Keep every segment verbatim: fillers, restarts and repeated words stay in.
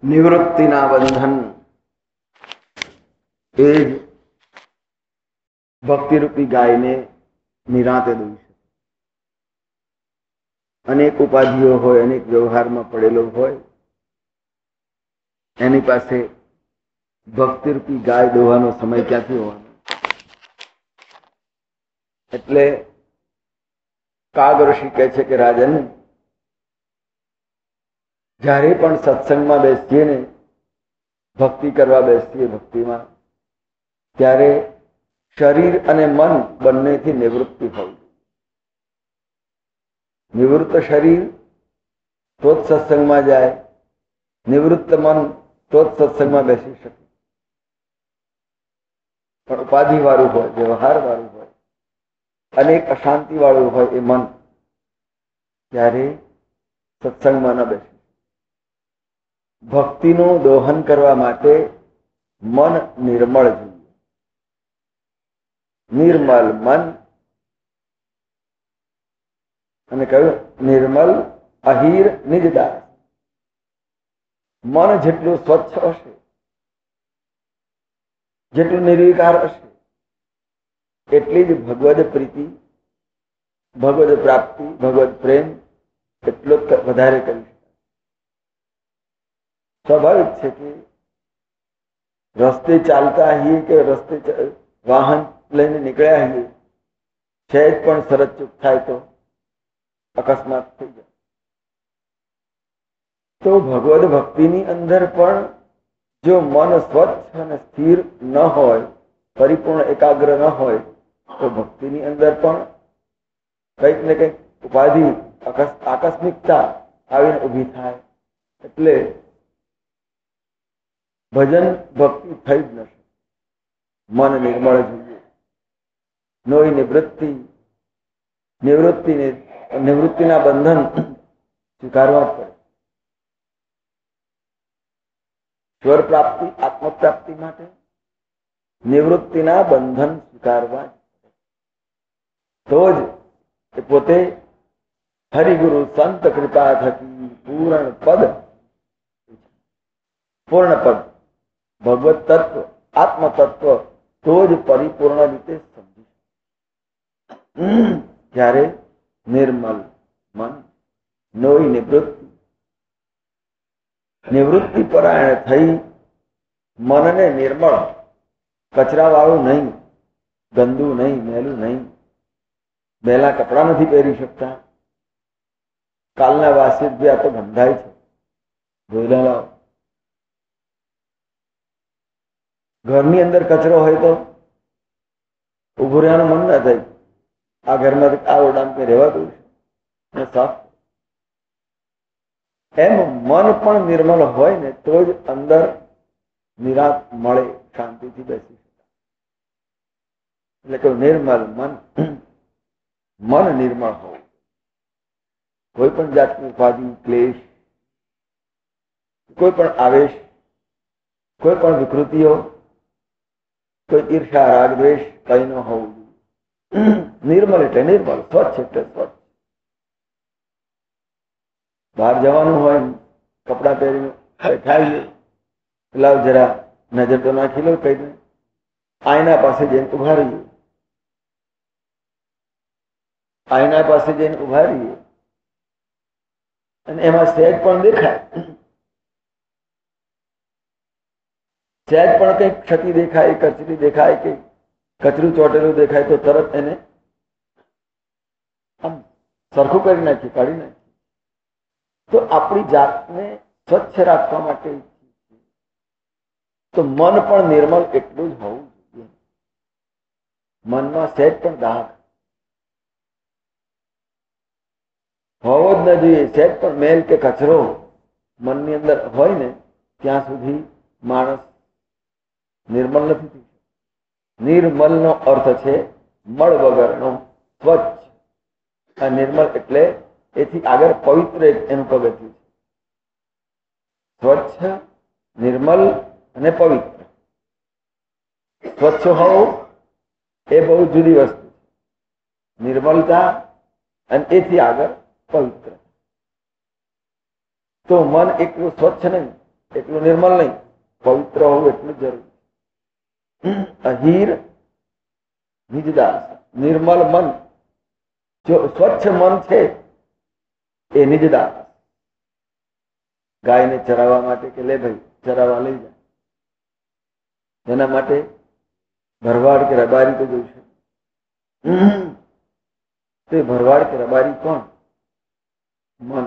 નિવૃત્તિના બંધન એ જ ભક્તિરૂપી ગાયને નિરાંતે દઈ શકે. અનેક ઉપાધિઓ હોય, અનેક વ્યવહારમાં પડેલો હોય, એની પાસે ભક્તિરૂપી ગાય દોવાનો સમય ક્યાંથી હોવાનો? એટલે કાગ ઋષિ કહે છે કે રાજન, જ્યારે પણ સત્સંગમાં બેસીએ ને, ભક્તિ કરવા બેસીએ, ભક્તિમાં, ત્યારે શરીર અને મન બંનેથી નિવૃત્તિ હોવી. નિવૃત્ત શરીર તો જ સત્સંગમાં જાય, નિવૃત્ત મન તો જ સત્સંગમાં બેસી શકે. પણ ઉપાધિ વાળું હોય, વ્યવહાર વાળું હોય, અનેક અશાંતિ વાળું હોય એ મન, ત્યારે સત્સંગમાં ન બેસે. ભક્તિનું દોહન કરવા માટે મન નિર્મળ જોઈએ. નિર્મલ મન, અને કહ્યું નિર્મલ અહીર નિજદાસ. મન જેટલું સ્વચ્છ હશે, જેટલું નિર્વિકાર હશે, એટલી જ ભગવદ પ્રીતિ, ભગવદ પ્રાપ્તિ, ભગવદ પ્રેમ એટલો જ વધારે કરી શકાય. સ્વાભાવિક છે કે રસ્તે ચાલતા આવીએ કે રસ્તે વાહન લઈને નીકળ્યા આવીએ, સહેજ પણ સરસ ચૂક થાય તો અકસ્માત થઈ જાય. તો ભગવદ ભક્તિની અંદર પણ જો મન સ્વચ્છ અને સ્થિર ન હોય, પરિપૂર્ણ એકાગ્ર ન હોય, તો ભક્તિની અંદર પણ કંઈક ને કંઈક ઉપાધિ, આકસ્મિકતા આવીને ઊભી થાય. એટલે ભજન ભક્તિ થઈ જ નથી. મન નિર્મળ જોઈએ. નોઈ નિવૃત્તિ, નિવૃત્તિને નિવૃત્તિના બંધન સ્વીકારવા પડે. સ્વર પ્રાપ્તિ, આત્મ પ્રાપ્તિ માટે નિવૃત્તિના બંધન સ્વીકારવા તો જ એ પોતે હરિગુરુ સંત કૃપા થકી પૂર્ણ પદ, પૂર્ણ પદ, ભગવત તત્વ, આત્મ તત્વ તો જ પરિપૂર્ણ રીતે સમજી. જ્યારે નિર્મલ મન, નોઈ નિવૃત્તિ, નિવૃત્તિ પરાયણ થઈ મનને નિર્મળ, કચરા વાળું નહીં, ગંદુ નહીં, મેલું નહીં. મેલા કપડા નથી પહેરી શકતા. કાલના વાસી જ આ તો ગંધાય છે, ધોઈલા લાવો. ઘરની અંદર કચરો હોય તો ઉભું રહેવાનું મન ના થાય. આ ઘરમાં આ ઓરડામાં રહેવા દઉં છે સાફ. એમ મન પણ નિર્મળ હોય ને તો જ અંદર નિરાંત મળે, શાંતિથી બેસી શકાય. એટલે કે નિર્મળ મન, મન નિર્મળ હોવું. કોઈ પણ જાતની ઉપાધિ, ક્લેશ, કોઈ પણ આવેશ, કોઈ પણ વિકૃતિઓ, કોઈ ઈર્ષા, રાગ, દ્વેષ કઈ ન હોવું. નિર્મળ એટલે નિર્મળ, સ્વચ્છ એટલે સ્વચ્છ. બહાર જવાનું હોય, કપડા પહેરીને બેઠાઈએ, લાવ જરા નજર તો નાખી લો, કઈ દે. આયના પાસે જઈને ઉભા રહીએ, આયના પાસે જઈને ઉભા રહીએ અને એમાં સહેજ પણ દેખાય, સહેજ પણ કઈ ક્ષતિ દેખાય, કચરી દેખાય કે કચરું ચોટેલું દેખાય તો તરત એને આમ સરખું કરી નાખીએ, કાઢી નાખીએ. તો આપણી જાતને સ્વચ્છ રાખવા માટે તો મન પણ નિર્મળ એટલું જ હોવું જોઈએ. મનમાં સહેજ પણ દાગ હોવો જ ન જોઈએ. સહેજ પણ મેલ કે કચરો મનની અંદર હોય ને ત્યાં સુધી માણસ નિર્મળ નથી થઈ. નિર્મલ નો અર્થ છે મળ વગરનો, સ્વચ્છ. આ નિર્મળ એટલે એથી આગળ પવિત્ર એનું પગથિયું છે. સ્વચ્છ, નિર્મલ અને પવિત્ર. સ્વચ્છ હોવું એ બહુ જુદી વસ્તુ છે. નિર્મલતા અને એથી આગળ પવિત્ર. તો મન એટલું સ્વચ્છ નહીં, એટલું નિર્મલ નહીં, પવિત્ર હોવું એટલું જરૂરી. અહીર નિજદાસ, નિર્મલ મન, જો સ્વચ્છ મન છે એ નિજદાસ. ગાયને ચરાવવા માટે કે લે ભાઈ ચરાવવા લઈ જાય, એના માટે ભરવાડ કે રબારી તો જોઈશે. તે ભરવાડ કે રબારી કોણ? મન.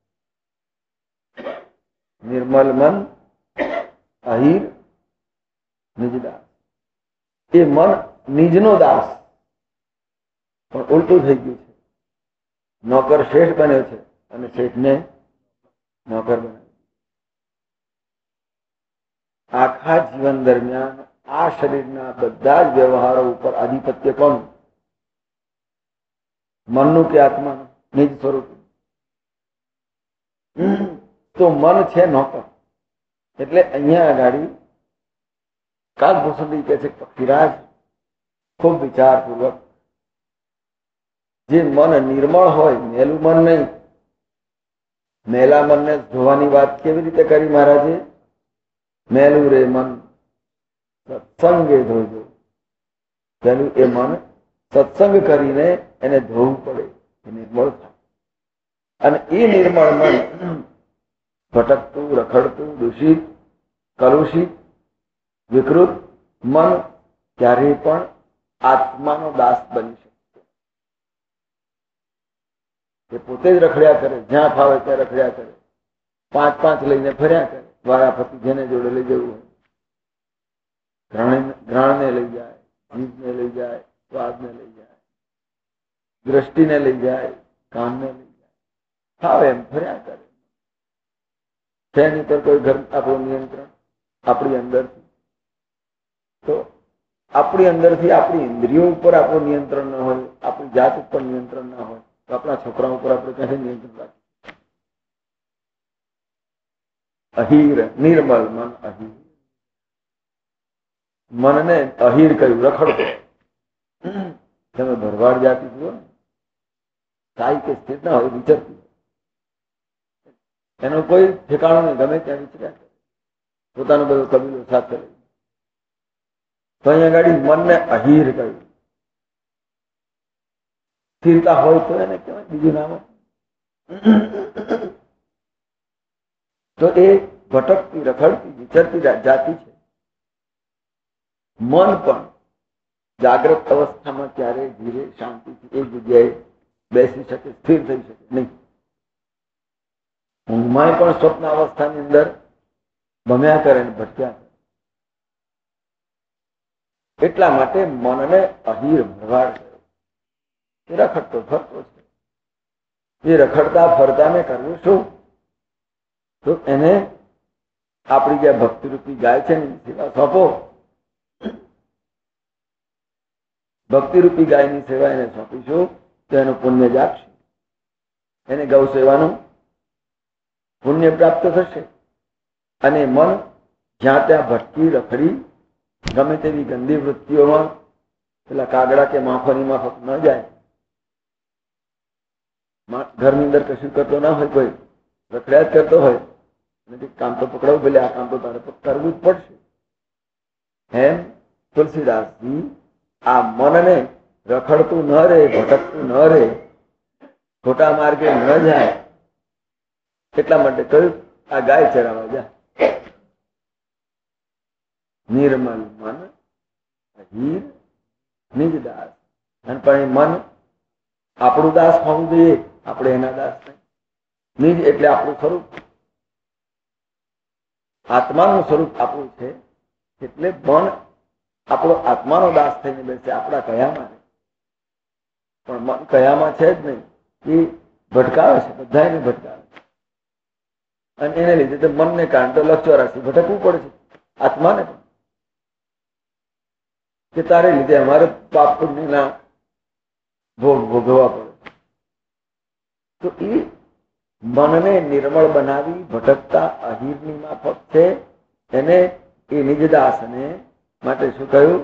નિર્મલ મન, અહીર નિજદાસ. એ મન નિજનો દાસ, પણ ઉલટું થઈ ગયું છે. નોકર શેઠ બન્યો છે અને શેઠને નોકર બનાવ્યો. આખા જીવન દરમિયાન આ શરીરના બધા જ વ્યવહારો ઉપર આધિપત્ય કોણ? મનનું કે આત્માનું? નિજ સ્વરૂપ. તો મન છે નોકર. એટલે અહીંયા આગાડી કાગભૂષણ કહે છે પક્ષીરાજ, ખૂબ વિચારપૂર્વક, જે મન નિર્મળ હોય, મેલું મન નહીં. મેલા મનને ધોવાની વાત કેવી રીતે કરી મહારાજે? મેલું રે મન સત્સંગે ધોજો. પેલું એ મન સત્સંગ કરીને એને ધોવું પડે, એ નિર્મળ થાય. અને એ નિર્મળ મન ભટકતું, રખડતું, દૂષિત, કલુષિત, વિકૃત મન ક્યારેય પણ આત્માનો દાસ બની શકે. એ પોતે જ રખડ્યા કરે, જ્યાં ફાવે ત્યાં રખડ્યા કરે, પાંચ પાંચ લઈને ફર્યા કરે. વારાફરતી જેને જોડે લઈ જવું હોય, ઘ્રાણને લઈ જાય, જીભને લઈ જાય, સ્વાદને લઈ જાય, દ્રષ્ટિને લઈ જાય, કાનને લઈ જાય, ફાવે એમ ફર્યા કરે. તેની પર કોઈ ઘર આપણું નિયંત્રણ આપણી અંદરથી, તો આપણી અંદરથી આપણી ઇન્દ્રિયો ઉપર આપણું નિયંત્રણ ન હોય, આપણી જાત ઉપર નિયંત્રણ ના હોય, તો આપણા છોકરા ઉપર આપણે ક્યાંથી નિયંત્રણ રાખીએ? અહીર નિર્મલ મન, અહીર મનને અહીર કહ્યું, રખડતો. તમે ભરવાડ જાતિ જુઓ ને, સાઈ કે સ્થિર ના હોય, વિચરતી, એનું કોઈ ઠેકાણું નહીં, ગમે ત્યાં વિચર્યા કરે, પોતાનો બધો કબીલો સાથે લઈ. તો અહીંયા ગાડી મનને અહીર કહ્યું. સ્થિરતા હોય તો એને કહેવાય, બીજું નામ. તો એ ભટકતી, રખડતી, વિચરતી જાતિ છે. મન પણ જાગ્રત અવસ્થામાં ક્યારે ધીરે શાંતિથી એક જગ્યાએ બેસી શકે, સ્થિર થઈ શકે નહીં. ઊંઘમાં પણ સ્વપ્ન અવસ્થાની અંદર ભમ્યા કરે ને ભટક્યા કરે. એટલા માટે મનને અહીર ભરવાડ કર્યો. એ રખડતો ફરતો છે. એ રખડતા ફરતાને કરવું શું? તો એને આપણી જે ભક્તિરૂપી ગાય છે ને સેવા સોંપો. ભક્તિરૂપી ગાયની સેવા એને સોંપીશું તો એનું પુણ્ય જાગશે, એને ગૌ સેવાનું પુણ્ય પ્રાપ્ત થશે. અને મન જ્યાં ત્યાં ભટકી રખડી ગમે તેવી ગંદી વૃત્તિઓમાં પેલા કાગડા કે માફની માફક ન જાય. ઘરની અંદર કશું કરતો ના હોય, કોઈ રખડ્યા જ કરતો હોય, કામ તો પકડાવું, પેલે આ કામ તો તારે કરવું જ પડશે. એમ તુલસીદાસજી આ મનને રખડતું ન રહે, ભટકતું ન રહે, ખોટા માર્ગે ન જાય, એટલા માટે કહ્યું આ ગાય ચરાવવા જા. નિર્મલ મન, અહીર નિજ દાસ. અને પણ મન આપણું દાસ હોવું જોઈએ, આપણે એના દાસ નહીં. નિજ એટલે આપણું સ્વરૂપ, આત્માનું સ્વરૂપ આપણું છે. એટલે મન આપણો આત્માનો દાસ થઈને બેસે, આપણા કયામાં નહીં. પણ મન કયામાં છે જ નહીં, એ ભટકાવે છે, બધા એને ભટકાવે છે. અને એને લીધે તો મનને કારણે તો લક્ષોરાશી ભટકવું પડે છે, આત્માને પણ, કે તારે લીધે અમારે પાપ પુણ્યના ભોગ ભોગવવા પડે. તો એ મનને નિર્મળ બનાવી ભટકતા અહીરની માફક છે. એને એ નિજદાસને માટે શું કહ્યું?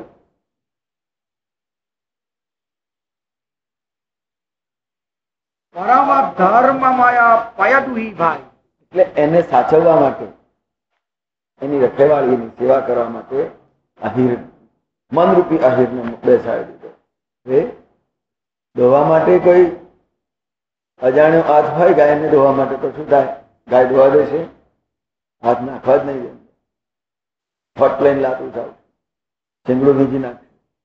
પરમ ધર્મ માયા પયદુહી ભાઈ. એટલે એને સાચવવા માટે એની રખેવાળી એની સેવા કરવા માટે આહિર મનરૂપી આહિરને બેસાડી દીધો. એ દોવા માટે કોઈ અજાણ્યો હાથ હોય ગાયને દોવા માટે તો શું થાય? ગાય દોવા દેશે? હાથ નાખવા જ નહીં દે. ફટ લઈને લાતું થાવ, ચીંગડું બીજી નાખે.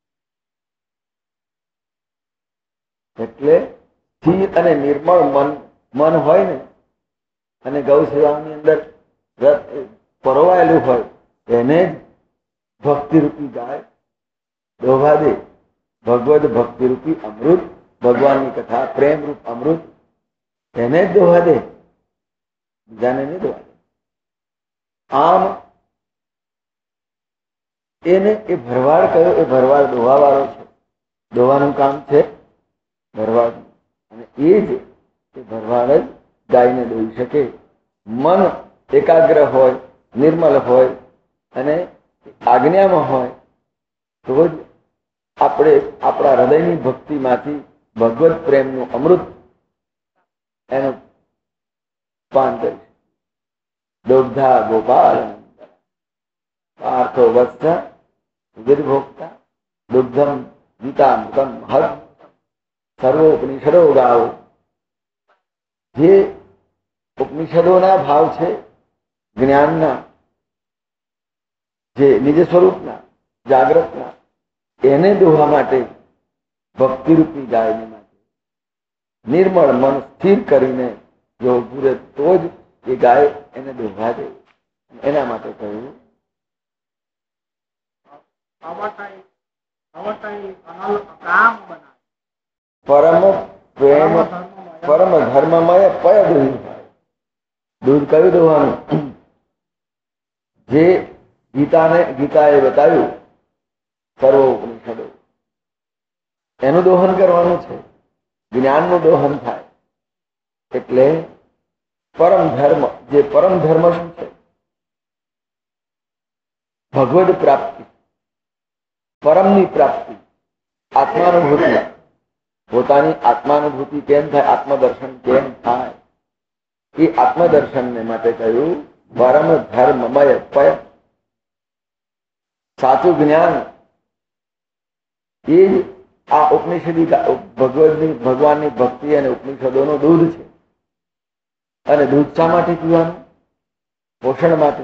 એટલે સ્થિર અને નિર્મળ મન મન હોય ને, અને ગૌ સેવાની અંદર પરોવાયેલું હોય, એને જ ભક્તિરૂપી ગાય દોવા દે. ભગવદ ભક્તિરૂપી અમૃત, ભગવાનની કથા પ્રેમરૂપ અમૃત, એને જ દોવા દે, બીજાને નહીં દોવા દે. આમ એને એ ભરવાડ કયો? એ ભરવાડ દોવા વાળો છે. દોવાનું કામ છે ભરવાડ, અને એ જ એ ભરવાડ જ ગાયને દોઈ શકે. મન એકાગ્ર હોય, નિર્મલ હોય અને આજ્ઞામાં હોય તો જ આપણે આપણા હૃદયની ભક્તિમાંથી ભગવત પ્રેમનું અમૃત એનું પાન કરીશું. દુગ્ધા ગોપાલ પાર્થો વત્સ સુગીર્ભોક્તા દુગ્ધમ ગીતામૃતમ હદ સર્વોપનિષદો ગાઓ. જે ઉપનિષદોના ભાવ છે, જ્ઞાનના, જે નિજ સ્વરૂપના, જાગ્રતના, એને દોહવા માટે ભક્તિરૂપી ગાયને માટે નિર્મળ મન સ્થિર કરીને જો પૂરે તો જ એ ગાય એને દોહવા દે. એના માટે કહ્યું પરમ પ્રેમ પરમ ધર્મમય પય દૂધ. દૂધ કયું દોવાનું? જે ગીતાને ગીતાએ બતાવ્યું સર્વ ઉપનિષદો, એનું દોહન કરવાનું છે. જ્ઞાનનું દોહન થાય એટલે પરમ ધર્મ. જે પરમ ધર્મ શું છે? ભગવદ પ્રાપ્તિ, પરમની પ્રાપ્તિ, આત્માનુભૂતિ. પોતાની આત્માનુભૂતિ કેમ થાય? આત્મદર્શન કેમ થાય? એ આત્મદર્શનને માટે કહ્યું પરમ ધર્મમય પય. સાચું જ્ઞાન એ જ આ ઉપનિષદી ભગવદની ભગવાનની ભક્તિ અને ઉપનિષદોનું દૂધ છે. અને દૂધ શા માટે પીવાનું? પોષણ માટે,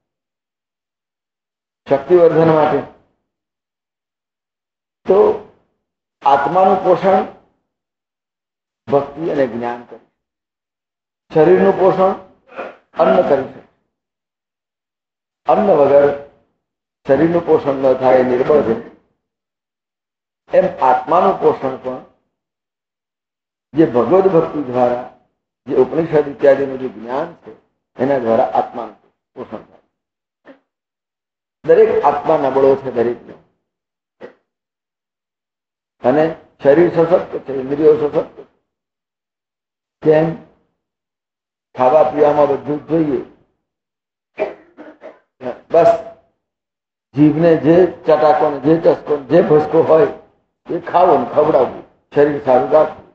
શક્તિવર્ધન માટે. તો આત્માનું પોષણ ભક્તિ અને જ્ઞાન કરી, શરીરનું પોષણ અન્ન કરી શકે. અન્ન વગર શરીરનું પોષણ ન થાય, નિર્બળ છે. એમ આત્માનું પોષણ પણ જે ભગવદ ભક્તિ દ્વારા, જે ઉપનિષદ ઇત્યાદિનું જે જ્ઞાન છે એના દ્વારા આત્માનું પોષણ થાય. દરેક આત્મા નબળો છે, દરેકનો. અને શરીર સશક્ત છે, ઇન્દ્રિયો સશક્ત છે. કેમ? ખાવા પીવામાં બધું જ જોઈએ. બસ જીભને જે ચટાકો ને જે ચસ્કો જે ભસકો હોય એ ખાવું ને ખવડાવવું, શરીર સારું રાખવું.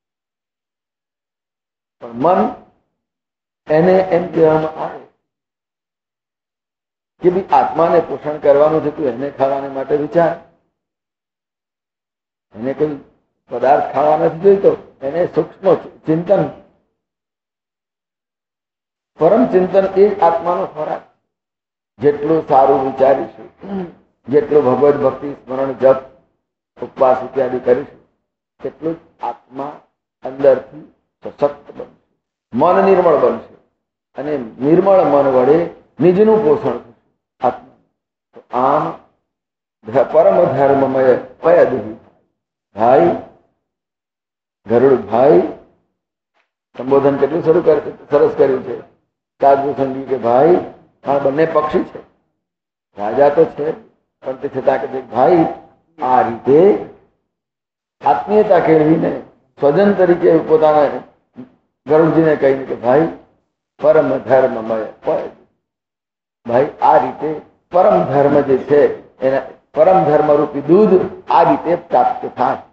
પણ મન એને એમ કહેવામાં આવે કે ભાઈ આત્માને પોષણ કરવાનું છે, તું એને ખાવાને માટે વિચાર. એને કોઈ પદાર્થ ખાવા નથી જોઈતો, એને સૂક્ષ્મ ચિંતન, પરમ ચિંતન એ જ આત્માનો ખોરાક. જેટલું સારું વિચારીશું, જેટલું ભગવદ ભક્તિ સ્મરણ જપ ઉપવાસ ઇત્યાદિ કરીશું, તેટલું જ આત્મા અંદરથી સશક્ત બનશે, મન નિર્મળ બનશે. અને નિર્મળ મન વડે નિજનું પોષણ થશે આત્મા. તો આમ પરમ ધર્મમય પય દૂધ. ભાઈ ગરુડ ભાઈ સંબોધન કેટલું શરૂ સરસ કર્યું છે સાધુ સંગી કે ભાઈ આ બંને પક્ષી છે, રાજા તો છે પણ તે છતાં કે ભાઈ આ રીતે આત્મીયતા કેળવીને સ્વજન તરીકે પોતાના ગરુડજીને કહીને કે ભાઈ પરમ ધર્મમય પય. ભાઈ આ રીતે પરમ ધર્મ જે છે એના પરમ ધર્મ રૂપી દૂધ આ રીતે પ્રાપ્ત થાય.